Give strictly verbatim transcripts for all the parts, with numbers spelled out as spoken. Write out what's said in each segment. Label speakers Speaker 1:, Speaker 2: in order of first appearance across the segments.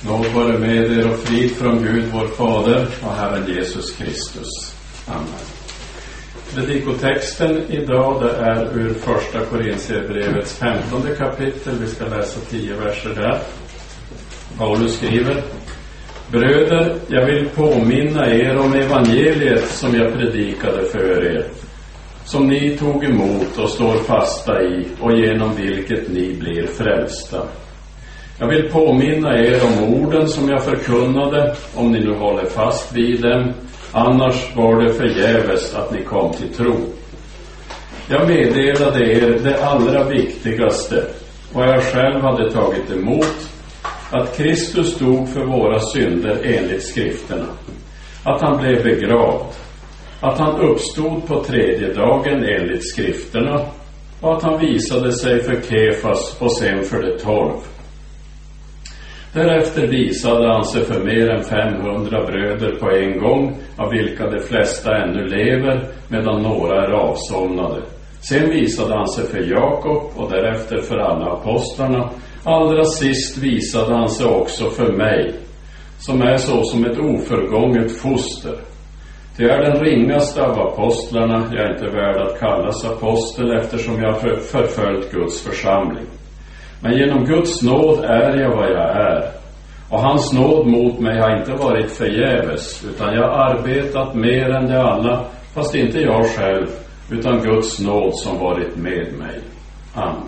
Speaker 1: Nåd vare med er och frid från Gud vår Fader och Herren Jesus Kristus. Amen. Predikotexten idag det är ur första Korintierbrevets femtonde kapitel. Vi ska läsa tio verser där. Paulus skriver: Bröder, jag vill påminna er om evangeliet som jag predikade för er, som ni tog emot och står fasta i och genom vilket ni blir frälsta. Jag vill påminna er om orden som jag förkunnade, om ni nu håller fast vid dem, annars var det förgäves att ni kom till tro. Jag meddelade er det allra viktigaste, vad jag själv hade tagit emot, att Kristus dog för våra synder enligt skrifterna, att han blev begravd, att han uppstod på tredje dagen enligt skrifterna och att han visade sig för Kefas och sen för de tolv. Därefter visade han sig för mer än femhundra bröder på en gång, av vilka de flesta ännu lever, medan några är avsomnade. Sen visade han sig för Jakob och därefter för alla apostlarna. Allra sist visade han sig också för mig, som är så som ett oförgånget foster. Det är den ringaste av apostlarna, jag är inte värd att kallas apostel eftersom jag har förföljt Guds församling. Men genom Guds nåd är jag vad jag är. Och hans nåd mot mig har inte varit förgäves, utan jag har arbetat mer än de alla, fast inte jag själv, utan Guds nåd som varit med mig. Amen.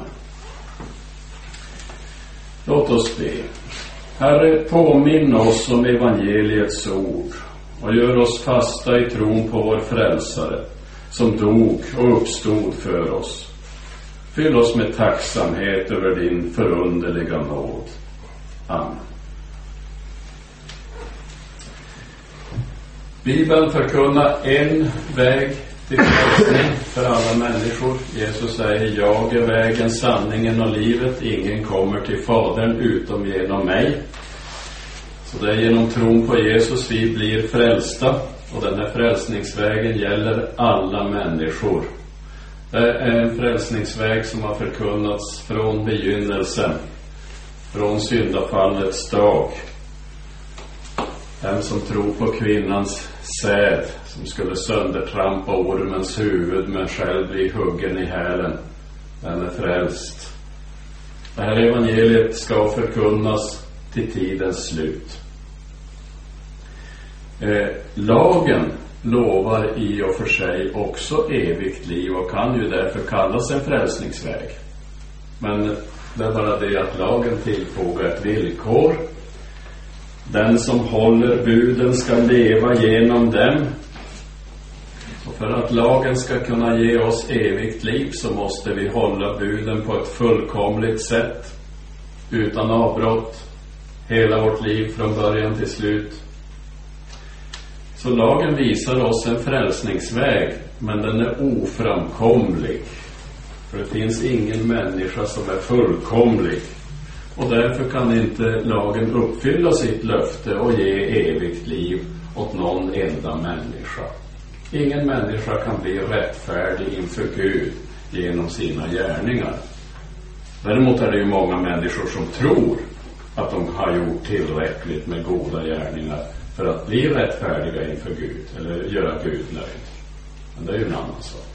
Speaker 1: Låt oss be. Herre, påminn oss om evangeliets ord och gör oss fasta i tron på vår frälsare, som dog och uppstod för oss. Fyll oss med tacksamhet över din förunderliga nåd. Amen. Bibeln förkunnar en väg till frälsning för alla människor. Jesus säger: jag är vägen, sanningen och livet. Ingen kommer till Fadern utom genom mig. Så det är genom tron på Jesus vi blir frälsta. Och den här frälsningsvägen gäller alla människor. Det är en frälsningsväg som har förkunnats från begynnelsen, från syndafallets dag. Den som tror på kvinnans säd, som skulle söndertrampa ormens huvud men själv bli huggen i hälen, den är frälst. Det här evangeliet ska förkunnas till tidens slut. Eh, lagen lovar i och för sig också evigt liv och kan ju därför kallas en frälsningsväg. Men det är bara det att lagen tillfogar ett villkor. Den som håller buden ska leva genom dem. Och för att lagen ska kunna ge oss evigt liv så måste vi hålla buden på ett fullkomligt sätt, utan avbrott, hela vårt liv från början till slut. Så lagen visar oss en frälsningsväg, men den är oframkomlig. För det finns ingen människa som är fullkomlig. Och därför kan inte lagen uppfylla sitt löfte och ge evigt liv åt någon enda människa. Ingen människa kan bli rättfärdig inför Gud genom sina gärningar. Däremot är det ju många människor som tror att de har gjort tillräckligt med goda gärningar för att bli rättfärdiga inför Gud eller göra Gud nöjd. Men det är ju en annan sak.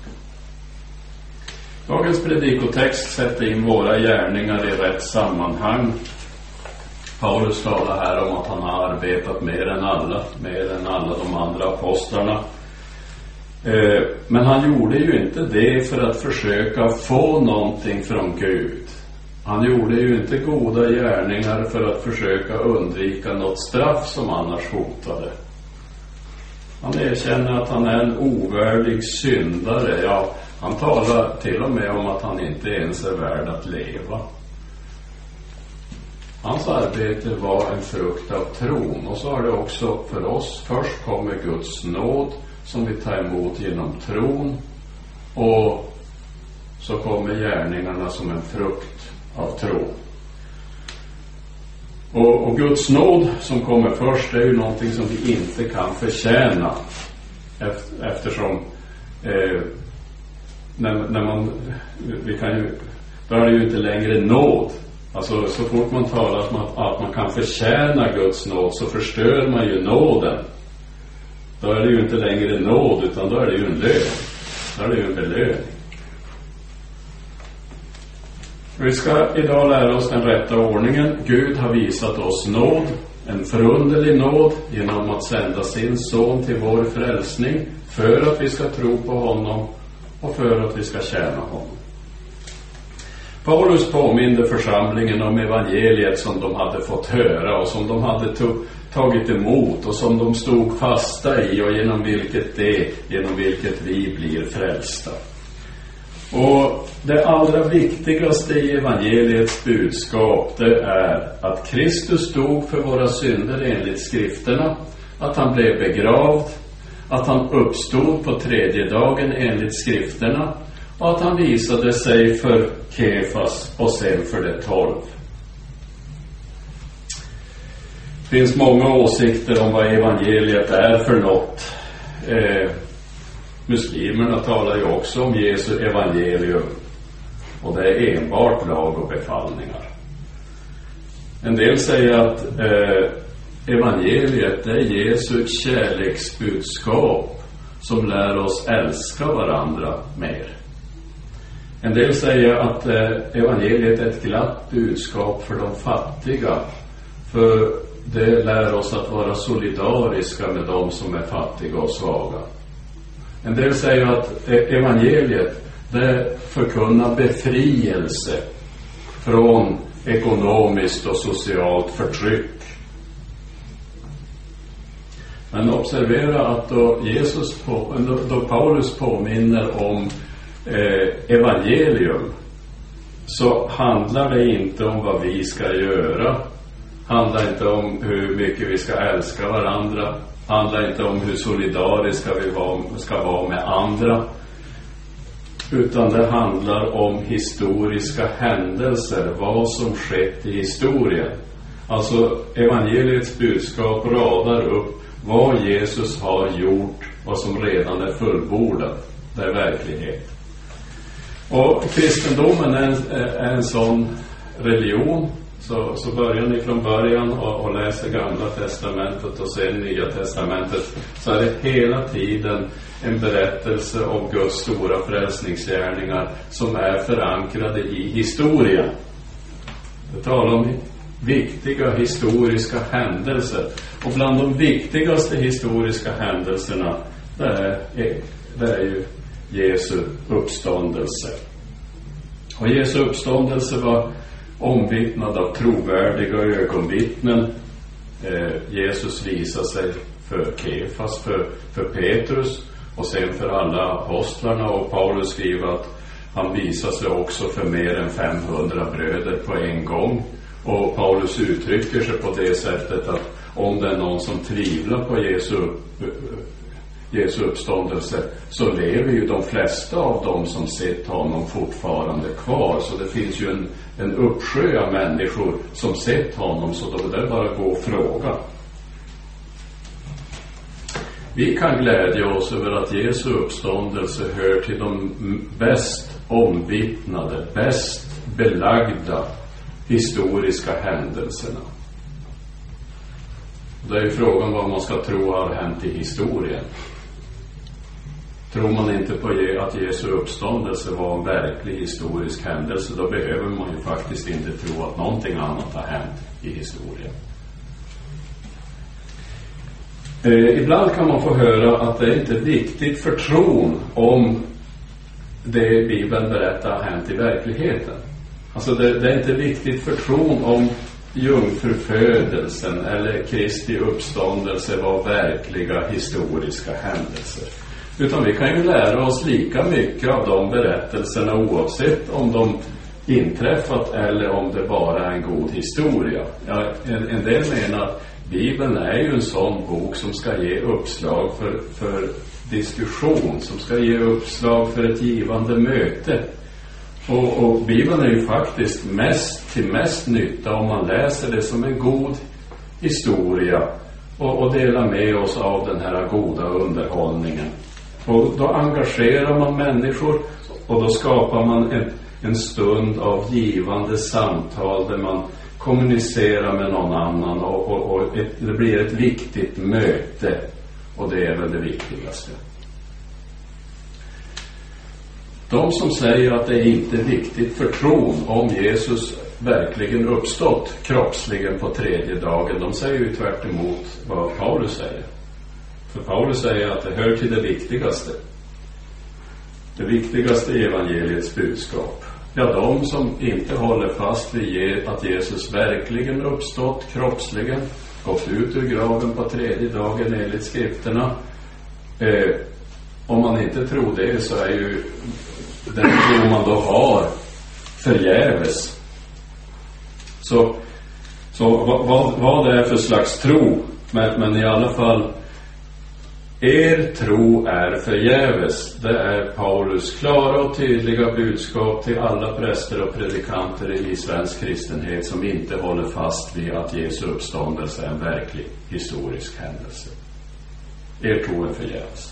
Speaker 1: Dagens predikotext sätter in våra gärningar i rätt sammanhang. Paulus talar här om att han har arbetat mer än alla, mer än alla de andra apostlarna. Men han gjorde ju inte det för att försöka få någonting från Gud. Han gjorde ju inte goda gärningar för att försöka undvika något straff som annars hotade. Han erkänner att han är en ovärdig syndare. Ja, han talar till och med om att han inte ens är värd att leva. Hans arbete var en frukt av tron. Och så är det också för oss. Först kommer Guds nåd som vi tar emot genom tron. Och så kommer gärningarna som en frukt av tro. Och, och Guds nåd som kommer först är ju någonting som vi inte kan förtjäna. Eftersom eh, när, när man, vi kan ju, då är det ju inte längre nåd Alltså så fort man talar om att, att man kan förtjäna Guds nåd, så förstör man ju nåden. Då är det ju inte längre nåd, utan då är det ju en lön. Då är det ju en belöning. Vi ska idag lära oss den rätta ordningen. Gud har visat oss nåd, en förunderlig nåd, genom att sända sin son till vår frälsning, för att vi ska tro på honom och för att vi ska tjäna honom. Paulus påminde församlingen om evangeliet som de hade fått höra och som de hade to- tagit emot och som de stod fasta i, och genom vilket det, genom vilket vi blir frälsta. Och det allra viktigaste i evangeliets budskap, det är att Kristus dog för våra synder enligt skrifterna, att han blev begravd, att han uppstod på tredje dagen enligt skrifterna, och att han visade sig för Kefas och sen för de tolv. Det finns många åsikter om vad evangeliet är för något. Eh, muslimerna talar ju också om Jesu evangelium, och det är enbart lag och befallningar. En del säger att eh, evangeliet är Jesu kärleksbudskap som lär oss älska varandra mer. En del säger att eh, evangeliet är ett glatt budskap för de fattiga, för det lär oss att vara solidariska med de som är fattiga och svaga. En del säger att eh, evangeliet, det förkunnar befrielse från ekonomiskt och socialt förtryck. Men observera att då, Jesus på, då Paulus påminner om eh, evangelium, så handlar det inte om vad vi ska göra, handlar inte om hur mycket vi ska älska varandra, handlar inte om hur solidariska vi var, ska vara med andra, utan det handlar om historiska händelser, vad som skett i historien. Alltså evangeliets budskap radar upp vad Jesus har gjort, vad som redan är fullbordat. Det är verklighet. Och kristendomen är en, är en sån religion. Så, så börjar ni från början och, och läser Gamla testamentet och sen Nya testamentet, så är det hela tiden en berättelse om Guds stora frälsningsgärningar som är förankrade i historien. Det talar om viktiga historiska händelser, och bland de viktigaste historiska händelserna det är, det är ju Jesu uppståndelse. Och Jesu uppståndelse var omvittnad av trovärdiga ögonvittnen. eh, Jesus visade sig för Kefas, för, för Petrus och sen för alla apostlarna, och Paulus skriver att han visade sig också för mer än femhundra bröder på en gång. Och Paulus uttrycker sig på det sättet att om det är någon som tvivlar på Jesu, Jesu uppståndelse, så lever ju de flesta av dem som sett honom fortfarande kvar. Så det finns ju en, en uppsjö av människor som sett honom, så då är det bara gå och fråga. Vi kan glädja oss över att Jesu uppståndelse hör till de bäst omvittnade, bäst belagda historiska händelserna. Det är ju frågan vad man ska tro har hänt i historien. Tror man inte på att Jesu uppståndelse var en verklig historisk händelse, då behöver man ju faktiskt inte tro att någonting annat har hänt i historien. Eh, ibland kan man få höra att det är inte viktigt för tron om det Bibeln berättar har hänt i verkligheten. Alltså det, det är inte viktigt för tron om jungfrufödelsen eller Kristi uppståndelse var verkliga historiska händelser. Utan vi kan ju lära oss lika mycket av de berättelserna oavsett om de inträffat eller om det bara är en god historia. Ja, en, en del menar att Bibeln är ju en sån bok som ska ge uppslag för, för diskussion, som ska ge uppslag för ett givande möte. Och, och Bibeln är ju faktiskt mest till mest nytta om man läser det som en god historia och, och delar med oss av den här goda underhållningen. Och då engagerar man människor, och då skapar man ett, en stund av givande samtal där man kommunicerar med någon annan och, och, och ett, det blir ett viktigt möte, och det är väl det viktigaste. De som säger att det inte är viktigt för tron om Jesus verkligen uppstått kroppsligen på tredje dagen, de säger ju tvärt emot vad Paulus säger. För Paulus säger att det hör till det viktigaste. Det viktigaste i evangeliets budskap. Ja, de som inte håller fast vid att Jesus verkligen uppstått kroppsligen, gått ut ur graven på tredje dagen enligt skrifterna. Eh, om man inte tror det, så är ju den tro man då har förgäves. Så, så vad, vad, vad det är för slags tro, men, men i alla fall, er tro är förgäves. Det är Paulus klara och tydliga budskap till alla präster och predikanter i svensk kristenhet som inte håller fast vid att Jesu uppståndelse är en verklig historisk händelse. Er tro är förgäves.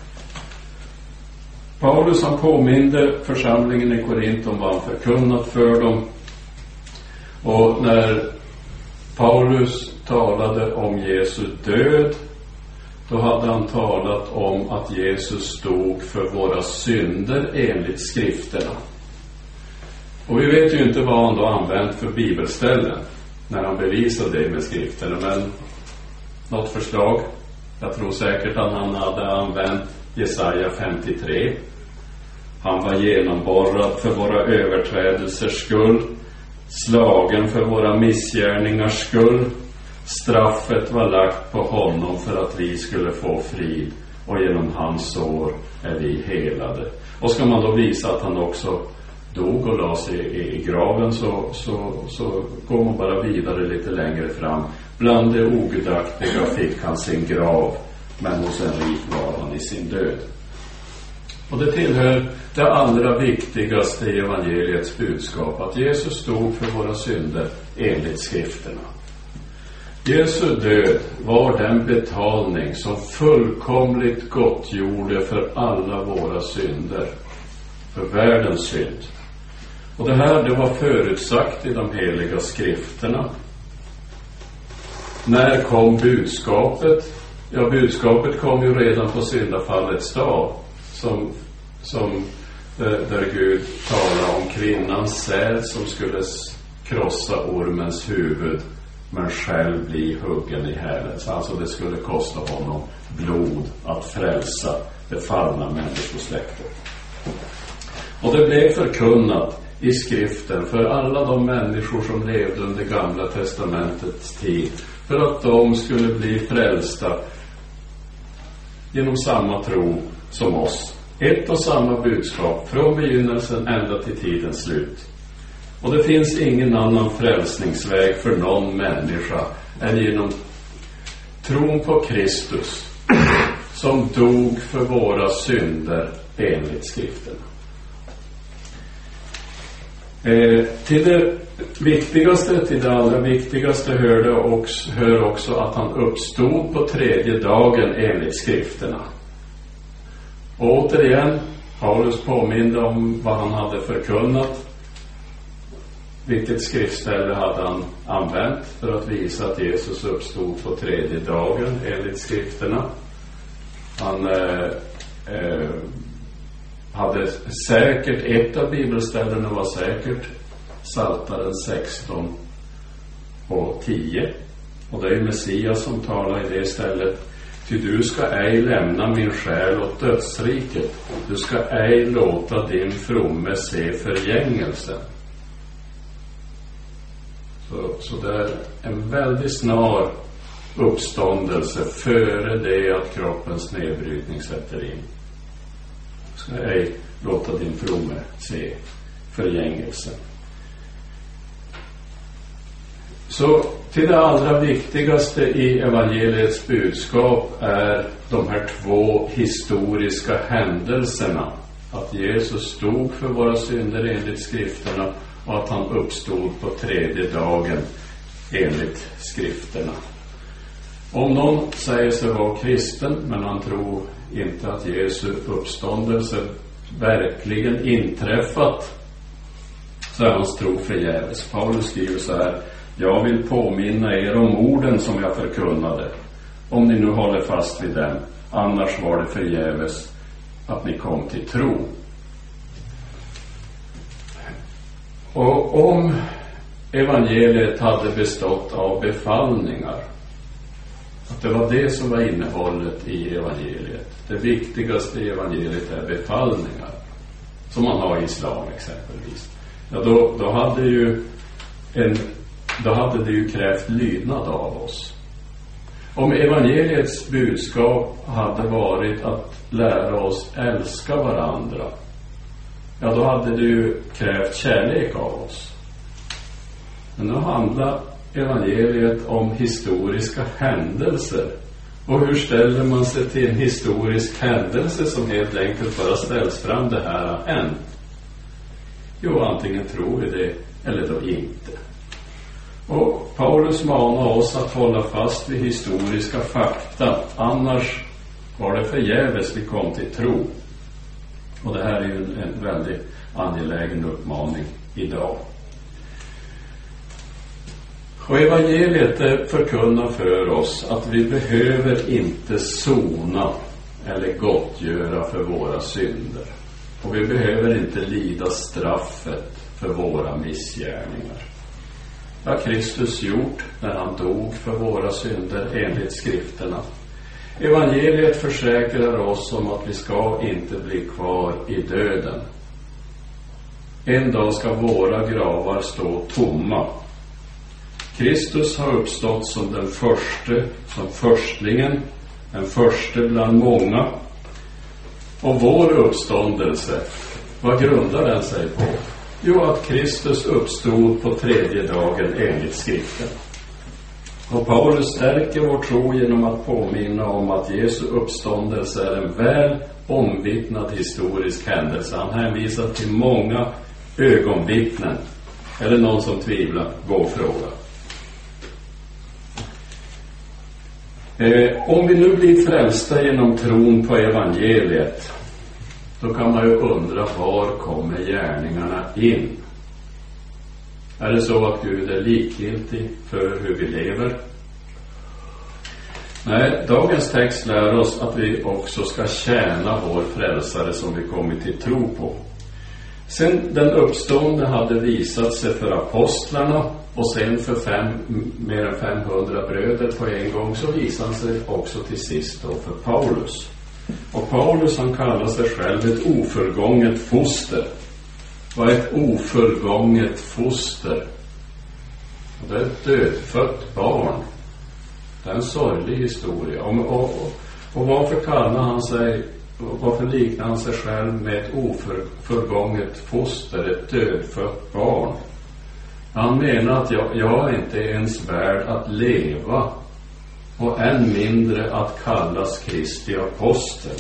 Speaker 1: Paulus, han påminde församlingen i Korint om vad han förkunnat för dem. Och när Paulus talade om Jesu död, då hade han talat om att Jesus stod för våra synder enligt skrifterna. Och vi vet ju inte vad han då använt för bibelställen när han bevisade det med skrifterna, men något förslag? Jag tror säkert att han hade använt Jesaja femtiotre. Han var genomborrad för våra överträdelsers skull, slagen för våra missgärningars skull. Straffet var lagt på honom för att vi skulle få frid, och genom hans sår är vi helade. Och ska man då visa att han också dog och la sig i, i graven, så, så, så går man bara vidare lite längre fram. Bland det ogudaktiga fick han sin grav, men hos en rik var han i sin död. Och det tillhör det allra viktigaste i evangeliets budskap, att Jesus stod för våra synder enligt skrifterna. Jesu död var den betalning som fullkomligt gottgjorde för alla våra synder, för världens synd. Och det här, det var förutsagt i de heliga skrifterna. När kom budskapet? Ja, budskapet kom ju redan på syndafallets dag, som, som där Gud talade om kvinnans säd som skulle krossa ormens huvud, men själv bli huggen i hälen. Så alltså det skulle kosta honom blod att frälsa det fallna människosläktet. Och det blev förkunnat i skriften för alla de människor som levde under Gamla testamentets tid, för att de skulle bli frälsta genom samma tro som oss. Ett och samma budskap från begynnelsen ända till tidens slut. Och det finns ingen annan frälsningsväg för någon människa än genom tron på Kristus, som dog för våra synder enligt skrifterna. Eh, till det viktigaste, till det allra viktigaste hör, det också, hör också att han uppstod på tredje dagen enligt skrifterna. Och återigen, Paulus påminde om vad han hade förkunnat. Vilket skriftställe hade han använt för att visa att Jesus uppstod på tredje dagen enligt skrifterna? Han eh, eh, hade säkert, ett av bibelställena var säkert Psaltaren sexton och tio. Och det är Messias som talar i det stället. Ty du ska ej lämna min själ åt dödsriket. Du ska ej låta din fromme se förgängelsen. Så, så det är en väldigt snar uppståndelse före det att kroppens nedbrytning sätter in. Du ska ej låta din fromme se förgängelsen. Så till det allra viktigaste i evangeliets budskap är de här två historiska händelserna. Att Jesus stod för våra synder enligt skrifterna, och att han uppstod på tredje dagen enligt skrifterna. Om någon säger sig vara kristen, men han tror inte att Jesu uppståndelse verkligen inträffat, så är hans tro förgäves. Paulus skriver så här: jag vill påminna er om orden som jag förkunnade, om ni nu håller fast vid dem, annars var det förgäves att ni kom till tro. Och om evangeliet hade bestått av befallningar, att det var det som var innehållet i evangeliet, det viktigaste i evangeliet är befallningar, som man har i islam exempelvis, ja då, då hade ju en, då hade det ju krävt lydnad av oss. Om evangeliets budskap hade varit att lära oss älska varandra, ja då hade det ju krävt kärlek av oss. Men nu handlar evangeliet om historiska händelser. Och hur ställer man sig till en historisk händelse som helt enkelt bara ställs fram, det här har hänt? Jo, antingen tror vi det eller då inte. Och Paulus manar oss att hålla fast vid historiska fakta, annars var det förgäves vi kom till tro. Och det här är ju en, en väldigt angelägen uppmaning idag. Och evangeliet förkunnar för oss att vi behöver inte sona eller gottgöra för våra synder. Och vi behöver inte lida straffet för våra missgärningar. Det har Kristus gjort när han dog för våra synder enligt skrifterna. Evangeliet försäkrar oss om att vi ska inte bli kvar i döden. En dag ska våra gravar stå tomma. Kristus har uppstått som den första, som förstlingen, den första bland många. Och vår uppståndelse, vad grundar den sig på? Jo, att Kristus uppstod på tredje dagen enligt skriften. Och Paulus stärker vår tro genom att påminna om att Jesu uppståndelse är en väl omvittnad historisk händelse. Han hänvisar till många ögonvittnen. Eller någon som tvivlar, gå och fråga. Eh, om vi nu blir frälsta genom tron på evangeliet, då kan man ju undra, var kommer gärningarna in? Är det så att Gud är likgiltig för hur vi lever? Nej, dagens text lär oss att vi också ska tjäna vår frälsare som vi kommit till tro på. Sen den uppstående hade visat sig för apostlarna och sen för fem, mer än femhundra bröder på en gång, så visade han sig också till sist då för Paulus. Och Paulus, han kallar sig själv ett oförgånget foster. Vad är ett oförgånget foster? Och det är ett dödfött barn. Det är en sorglig historia. Och, och, och varför kallar han sig, varför liknar han sig själv med ett oförgånget foster, ett dödfött barn? Han menar att jag, jag är inte ens värd att leva, och än mindre att kallas Kristi apostel.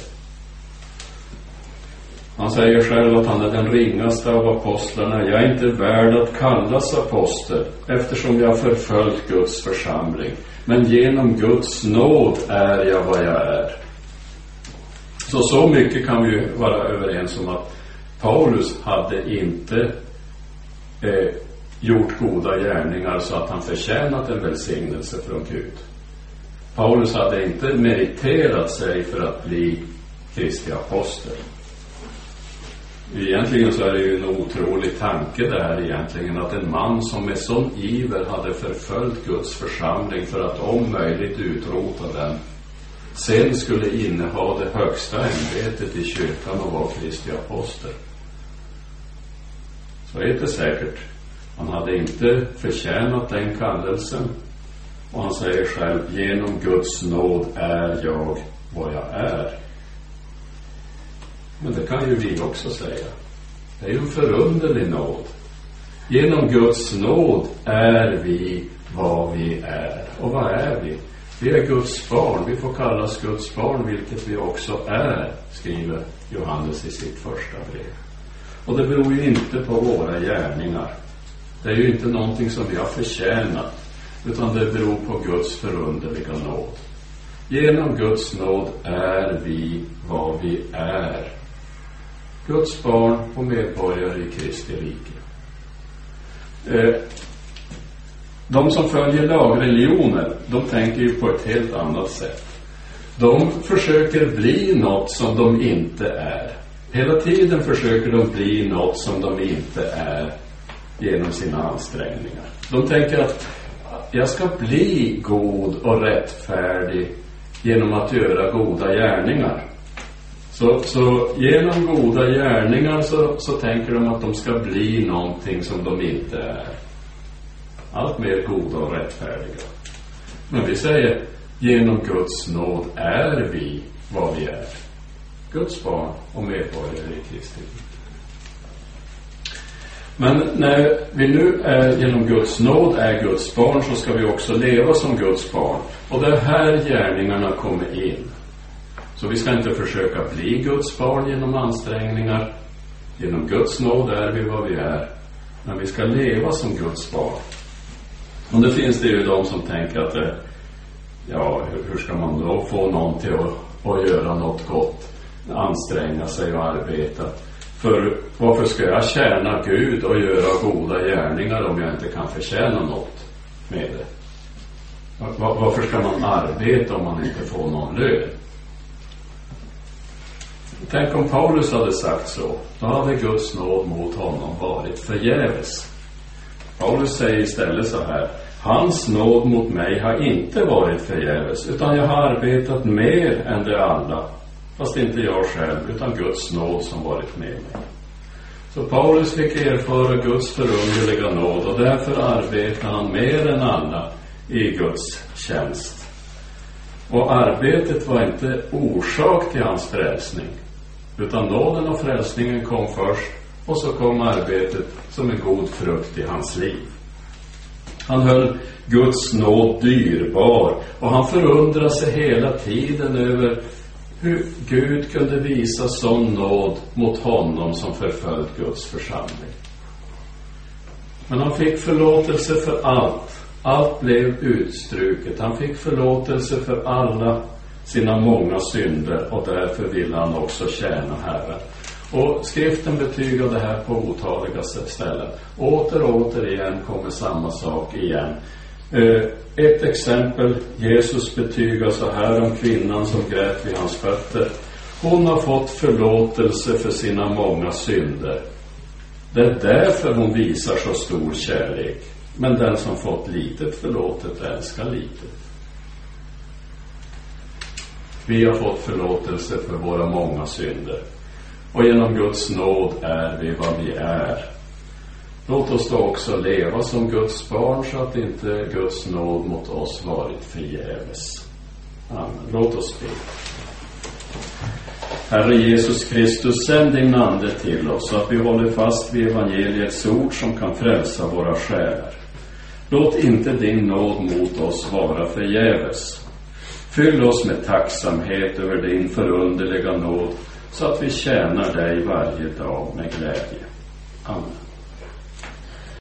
Speaker 1: Han säger själv att han är den ringaste av apostlarna. Jag är inte värd att kallas apostel, eftersom jag förföljt Guds församling. Men genom Guds nåd är jag vad jag är. Så så mycket kan vi ju vara överens om att Paulus hade inte eh, gjort goda gärningar så att han förtjänat en välsignelse från Gud. Paulus hade inte meriterat sig för att bli Kristi apostel. Egentligen så är det ju en otrolig tanke det här egentligen, att en man som med sån iver hade förföljt Guds församling för att om möjligt utrota den, sen skulle inneha det högsta ämbetet i kyrkan och vara Kristi apostel. Så är det säkert. Han hade inte förtjänat den kallelsen. Och han säger själv, genom Guds nåd är jag vad jag är. Men det kan ju vi också säga. Det är ju en förunderlig nåd. Genom Guds nåd är vi vad vi är. Och vad är vi? Vi är Guds barn. Vi får kallas Guds barn, vilket vi också är, skriver Johannes i sitt första brev. Och det beror ju inte på våra gärningar. Det är ju inte någonting som vi har förtjänat, utan det beror på Guds förunderliga nåd. Genom Guds nåd är vi vad vi är. Guds barn och medborgare i Kristi rike. Eh, de som följer lagreligioner, de tänker ju på ett helt annat sätt. De försöker bli något som de inte är. Hela tiden försöker de bli något som de inte är genom sina ansträngningar. De tänker att jag ska bli god och rättfärdig genom att göra goda gärningar. Så, så genom goda gärningar så, så tänker de att de ska bli någonting som de inte är. Allt mer goda och rättfärdiga. Men vi säger, genom Guds nåd är vi vad vi är. Guds barn och medborgare i Kristi. Men när vi nu är genom Guds nåd är Guds barn, så ska vi också leva som Guds barn. Och det är här gärningarna kommer in. Så vi ska inte försöka bli Guds barn genom ansträngningar. Genom Guds nåd är vi vad vi är. Men vi ska leva som Guds barn. Och det finns det ju de som tänker att det, ja, hur ska man då få någon till att, att göra något gott, anstränga sig och arbeta? För varför ska jag tjäna Gud och göra goda gärningar om jag inte kan förtjäna något med det? Var, varför ska man arbeta om man inte får någon lön? Tänk om Paulus hade sagt så. Då hade Guds nåd mot honom varit förgäves. Paulus säger istället så här: hans nåd mot mig har inte varit förgäves, utan jag har arbetat mer än de alla, fast inte jag själv, utan Guds nåd som varit med mig. Så Paulus fick erfara Guds förunderliga nåd, och därför arbetar han mer än alla i Guds tjänst. Och arbetet var inte orsak till hans frälsning, utan nåden och frälsningen kom först, och så kom arbetet som en god frukt i hans liv. Han höll Guds nåd dyrbar, och han förundrade sig hela tiden över hur Gud kunde visa sån nåd mot honom som förföljt Guds församling. Men han fick förlåtelse för allt. Allt blev utstruket. Han fick förlåtelse för alla sina många synder, och därför ville han också tjäna Herren. Och skriften betygar det här på otaliga ställen. Åter och åter igen kommer samma sak igen. Ett exempel, Jesus betygar så här om kvinnan som grät vid hans fötter: hon har fått förlåtelse för sina många synder. Det är därför hon visar så stor kärlek. Men den som fått litet förlåtet älskar litet. Vi har fått förlåtelse för våra många synder, och genom Guds nåd är vi vad vi är. Låt oss då också leva som Guds barn, så att inte Guds nåd mot oss varit förgäves. Amen. Låt oss be. Herre Jesus Kristus, sänd din ande till oss, så att vi håller fast vid evangeliets ord som kan frälsa våra själar. Låt inte din nåd mot oss vara förgäves. Fyll oss med tacksamhet över din förunderliga nåd, så att vi tjänar dig varje dag med glädje. Amen.